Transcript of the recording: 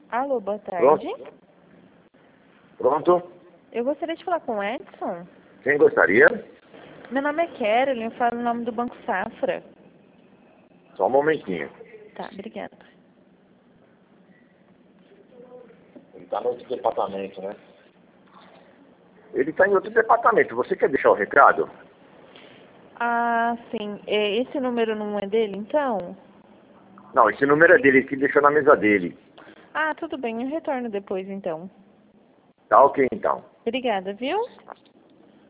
Alô, boa Pronto? tarde. Pronto? Eu gostaria de falar com o Edson. Quem gostaria? Meu nome é Carolyn, eu falo o nome do Banco Safra. Só um momentinho. Tá, obrigada. Ele está no outro departamento, né? Ele está em outro departamento. Você quer deixar o recado? Ah, sim. Esse número não é dele, então? Não, esse número é dele, que deixou na mesa dele. Ah, tudo bem, eu retorno depois, então. Tá ok, então. Obrigada, viu?